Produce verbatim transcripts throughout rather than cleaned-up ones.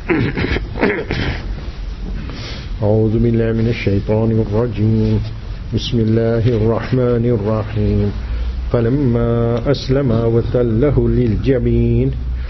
أعوذ بالله من الشيطان الرجيم بسم الله الرحمن الرحيم فلما أسلم وتله للجبين.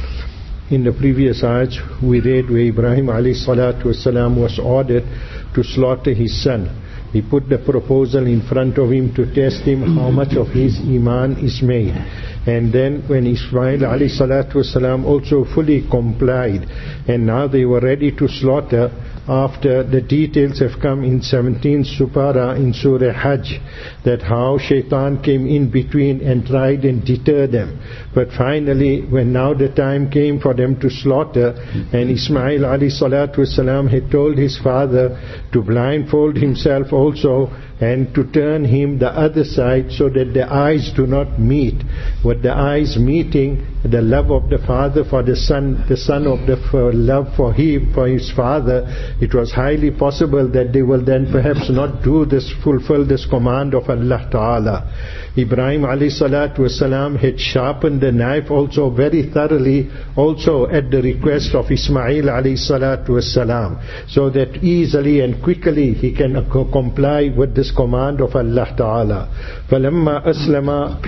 In the previous ayat we read where Ibrahim alayhi salatu wasalam was ordered to slaughter his son. He put the proposal in front of him to test him how much of his iman is made. And then when Ismail alayhi salatu wasalam also fully complied, and now they were ready to slaughter, after the details have come in seventeenth Supara in Surah Hajj, that how Shaitan came in between and tried and deter them. But finally, when now the time came for them to slaughter, and Ismail alayhi salatu wasalam had told his father to blindfold himself also, and to turn him the other side so that the eyes do not meet. With the eyes meeting, the love of the father for the son, the son of the for love for him, for his father, it was highly possible that they will then perhaps not do this, fulfill this command of Allah Ta'ala. Ibrahim alayhi salatu wasalam had sharpened the knife also very thoroughly, also at the request of Ismail alayhi salatu wasalam, so that easily and quickly he can comply with this command of Allah Ta'ala. فَلَمَّا أَسْلَمَا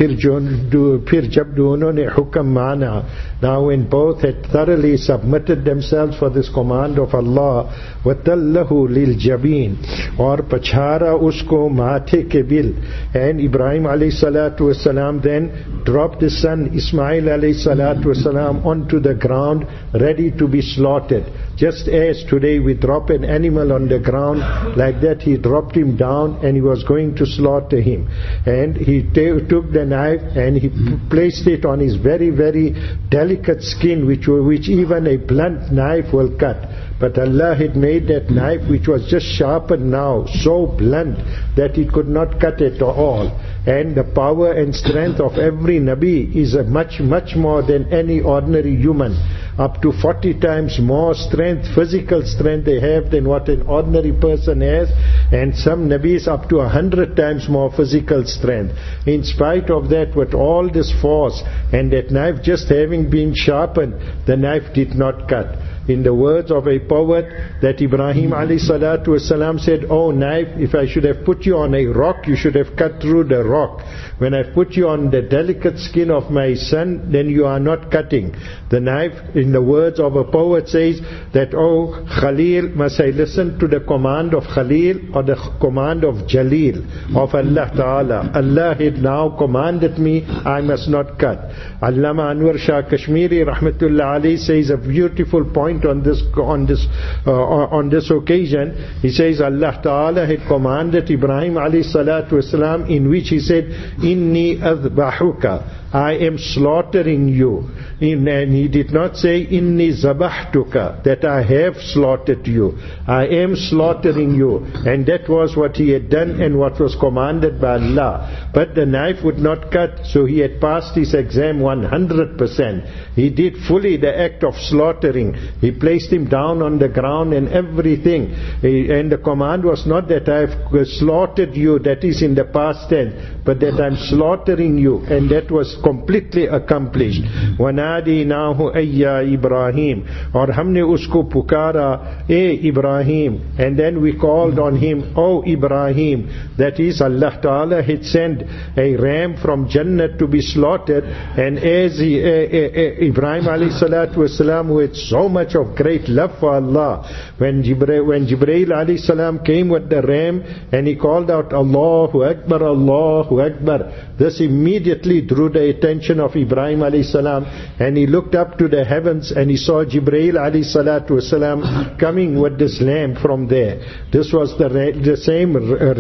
फिर जब दोनों ने हुक्म माना, now when both had thoroughly submitted themselves for this command of Allah, وَتَلَّهُ لِلْجَبِينَ, और पछारा उसको माथे के बिल, and Ibrahim alayhi salatu wasalam then dropped his son Ismail alayhi salatu wasalam onto the ground, ready to be slaughtered. Just as today we drop an animal on the ground, like that he dropped him down and he was going to slaughter him. And he t- took the knife and he p- placed it on his very, very delicate skin, which, which even a blunt knife will cut. But Allah had made that knife, which was just sharpened now, so blunt that it could not cut at all. And the power and strength of every Nabi is a much, much more than any ordinary human. Up to forty times more strength, physical strength they have than what an ordinary person has. And some Nabis up to a hundred times more physical strength. In spite of that, with all this force and that knife just having been sharpened, the knife did not cut. In the words of a poet, that Ibrahim alayhi salatu wasalam said, "Oh knife, if I should have put you on a rock, you should have cut through the rock. When I put you on the delicate skin of my son, then you are not cutting." The knife, in the words of a poet, says that, "Oh Khalil, must I listen to the command of Khalil or the command of Jalil, of Allah Ta'ala? Allah had now commanded me, I must not cut." Allama Anwar Shah Kashmiri rahmatullah alayhi says a beautiful point on this on this uh, on this occasion. He says Allah Ta'ala had commanded Ibrahim alayhi salatu wasalam, in which he said, "Inni adbahuka," I am slaughtering you. In, and he did not say, "Inni zabahtuka," that I have slaughtered you. I am slaughtering you. And that was what he had done and what was commanded by Allah. But the knife would not cut, so he had passed his exam one hundred percent. He did fully the act of slaughtering. He placed him down on the ground and everything. And the command was not that I have slaughtered you, that is in the past tense, but that I am slaughtering you. And that was completely accomplished. وَنَادِينَاهُ أَيَّا إِبْرَاهِيمُ, और हमने उसको पुकारा, ए Ibrahim. And then we called on him, "O Ibrahim." That is, Allah Ta'ala had sent a ram from Jannah to be slaughtered. And as he, uh, uh, uh, Ibrahim alayhi salatu wasalam, who had so much of great love for Allah, when Jibreel, when Jibreel alayhi salam came with the ram and he called out, "Allahu Akbar, Allahu Akbar," this immediately drew the attention of Ibrahim alayhi salam, and he looked up to the heavens and he saw Jibreel alayhi salatu wasalam coming with this lamb from there. This was the, the same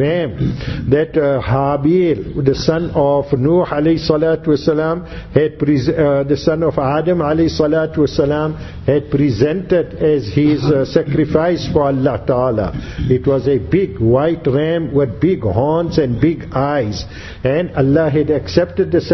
ram that uh, Habil, the son of Nuh alayhi salatu wasalam, had pre- uh, the son of Adam alayhi salatu wasalam, had presented as his uh, sacrifice for Allah Ta'ala. It was a big white ram with big horns and big eyes, and Allah had accepted the sacrifice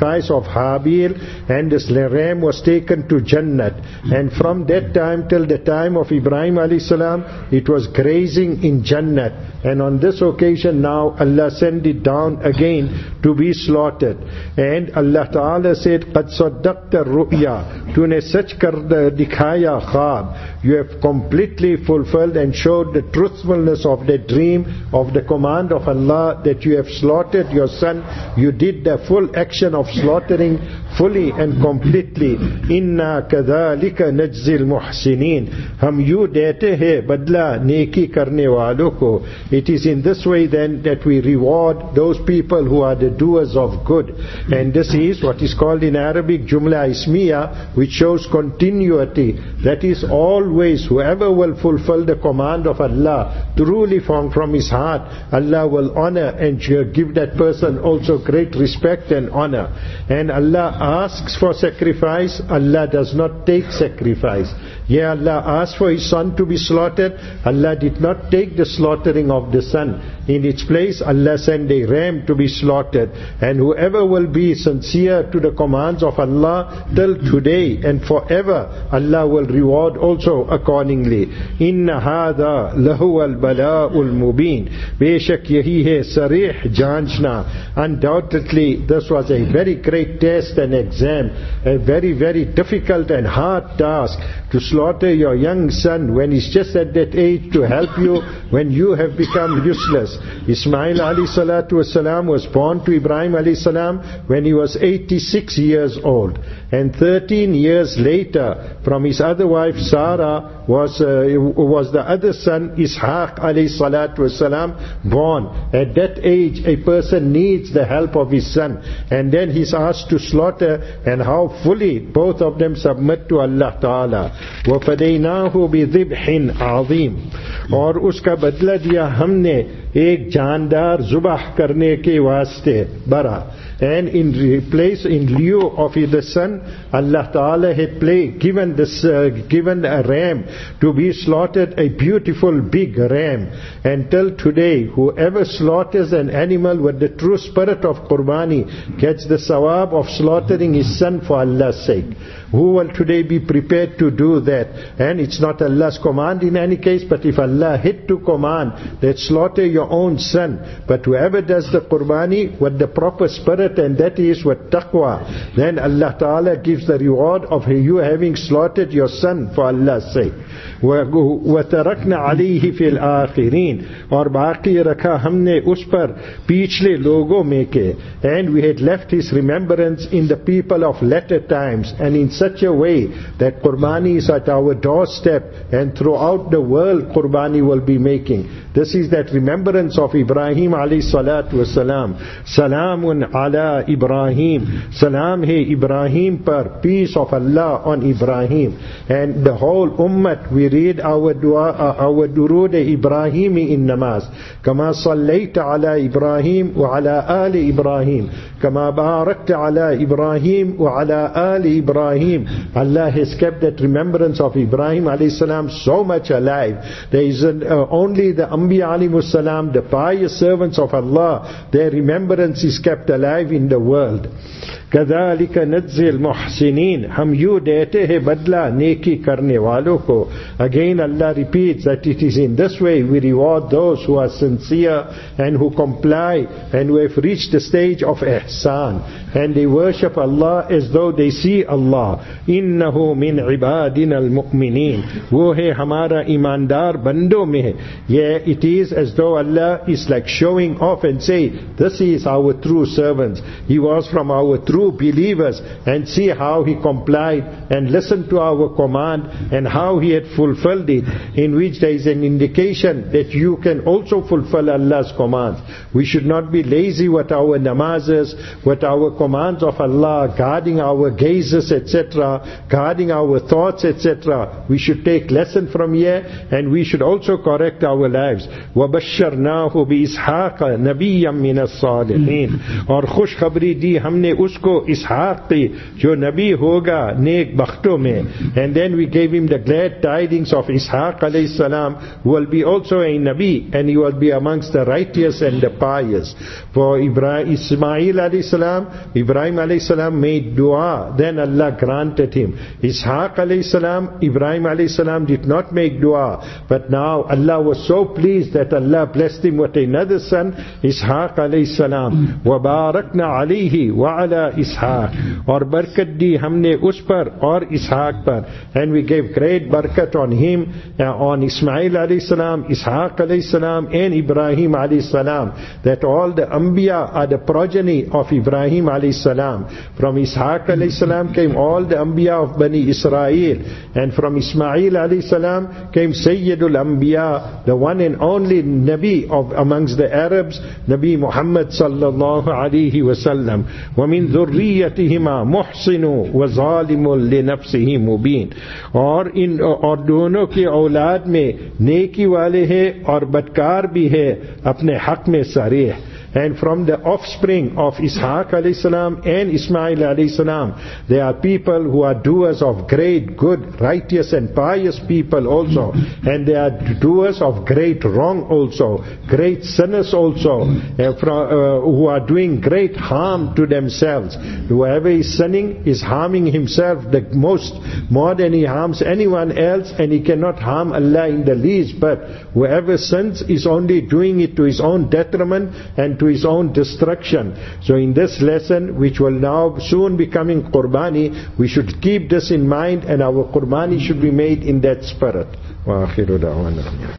sacrifice of Habil, and this ram was taken to Jannat, and from that time till the time of Ibrahim alayhi salam, it was grazing in Jannat, and on this occasion now Allah sent it down again to be slaughtered. And Allah Ta'ala said, قَدْ صَدَّقْتَ الرُّؤْيَا, तूने सच कर दिखाया ख्वाब, you have completely fulfilled and showed the truthfulness of the dream of the command of Allah that you have slaughtered your son. You did the full action of slaughtering fully and completely. Inna kadhalika najzil muhsinin, hum yu dete hai badla neki karne walo ko. It is in this way then that we reward those people who are the doers of good. And this is what is called in Arabic Jumla Ismiya, which shows continuity. That is, always whoever will fulfill the command of Allah truly from, from his heart, Allah will honor and give that person also great respect and honor. And Allah asks for sacrifice, Allah does not take sacrifice. Yeah, Allah asked for his son to be slaughtered, Allah did not take the slaughtering of the son. In its place, Allah sent a ram to be slaughtered. And whoever will be sincere to the commands of Allah till today and forever, Allah will reward also accordingly. Inna hadha lahu al-bala'ul mubin, beshak yahi hai sarih janchna. Undoubtedly, this was a very great test and exam, a very very difficult and hard task, to slaughter your young son when he's just at that age to help you when you have become useless. Ismail alayhi salatu wasalam was born to Ibrahim alayhi salam when he was eighty-six years old, and thirteen years later from his other wife Sarah was uh, was the other son Ishaq alayhi salatu wasalam born. At that age a person needs the help of his son, and then he's asked to slaughter, and how fully both of them submit to Allah Ta'ala. وَفَدَيْنَاهُ بِذِبْحٍ عَظِيمٍ, और उसका बदला दिया हमने एक जानदार जुबाह करने के वास्ते बड़ा. And in replace, in lieu of the son, Allah Ta'ala had play, given this, uh, given a ram to be slaughtered, a beautiful big ram. Until today, whoever slaughters an animal with the true spirit of Qurbani gets the sawab of slaughtering his son for Allah's sake. Who will today be prepared to do that? And it's not Allah's command in any case, but if Allah had to command that slaughter your own son, but whoever does the Qurbani with the proper spirit, and that is with taqwa, then Allah Ta'ala gives the reward of you having slaughtered your son for Allah's sake. وَتَرَكْنَا عَلَيْهِ فِي الْآخِرِينَ, और बाकी रखा हमने उस पर पिछले लोगों में के. And we had left his remembrance in the people of latter times, and in such a way that Qurbani is at our doorstep, and throughout the world Qurbani will be making. This is that remembrance of Ibrahim alayhi salatu wasalam. Salamun ala Ibrahim, salam hai Ibrahim par, peace of Allah on Ibrahim. And the whole ummah, we read our dua, our durood Ibrahimi in namaz. Kama sallayta ala Ibrahim wa ala ali Ibrahim, kama barakta ala Ibrahim wa ala ali Ibrahim. Allah has kept that remembrance of Ibrahim alayhi salam so much alive. There is an, uh, only the Anbiya alayhi salam, the pious servants of Allah, their remembrance is kept alive in the world. كَذَلِكَ نَجْزِي الْمُحْسِنِينَ, हम यूँ देते हैं बदला नेकी करने वालों को. Again Allah repeats that it is in this way we reward those who are sincere and who comply and who have reached the stage of ihsan, and they worship Allah as though they see Allah. إِنَّهُ مِنْ عِبَادِنَا الْمُؤْمِنِينَ, वो है हमारा ईमानदार बंदों में. Yeah, it is as though Allah is like showing off and say, this is our true servants. He was from our true believers, and see how he complied and listened to our command and how he had fulfilled it, in which there is an indication that you can also fulfill Allah's commands. We should not be lazy with our namazes, with our commands of Allah, guarding our gazes, et cetera. cetera, guarding our thoughts, et cetera. We should take lesson from here, and we should also correct our lives. وَبَشَّرْنَاهُ بِإِسْحَاقَ نَبِيًّا مِنَ الصَّالِحِينَ. और खुश खबरी दी हमने उसको इसहाक की जो नबी होगा नेक बख्तों में. And then we gave him the glad tidings of Ishaq alayhi salam, who will be also a nabi, and he will be amongst the righteous and the pious. For Ibrahim, Ismail alayhi salam, Ibrahim alayhi salam made dua, then Allah granted him. Ishaq alayhi salam, Ibrahim alayhi salam did not make dua, but now Allah was so pleased that Allah blessed him with another son, Ishaq alayhi salam. وَبَارَكْنَا عَلَيْهِ وَعَلَى إِسْحَاقَ. और बरकत दी हमने उस पर और इसहाक पर. And we gave great barakat on him, uh, on Ismail alayhi salam, Ishaq alayhi salam, and Ibrahim alayhi salam. That all the Anbiya are the progeny of Ibrahim alayhi salam. From Ishaq alayhi salam came all the Anbiya of Bani Israel, and from Ismail alayhi salam came Sayyidul Anbiya, the one and only Nabi of amongst the Arabs, Nabi Muhammad sallallahu alayhi wasallam. وَمِن ذُرِّيَّتِهِمَا مُحْسِنٌ وَظَالِمٌ لِنَفْسِهِ مُبِينٌ. और इन और दोनों की औलाद में नेकी वाले हैं और बदकार भी है अपने हक में सरीह. And from the offspring of Ishaq alayhi salam and Ismail alayhi salam, there are people who are doers of great good, righteous and pious people also. And they are doers of great wrong also, great sinners also, uh, from, uh, who are doing great harm to themselves. Whoever is sinning is harming himself the most, more than he harms anyone else, and he cannot harm Allah in the least. But whoever sins is only doing it to his own detriment and to his own destruction. So in this lesson, which will now soon be coming Qurbani, we should keep this in mind, and our Qurbani should be made in that spirit. Wa akhiru da'wana.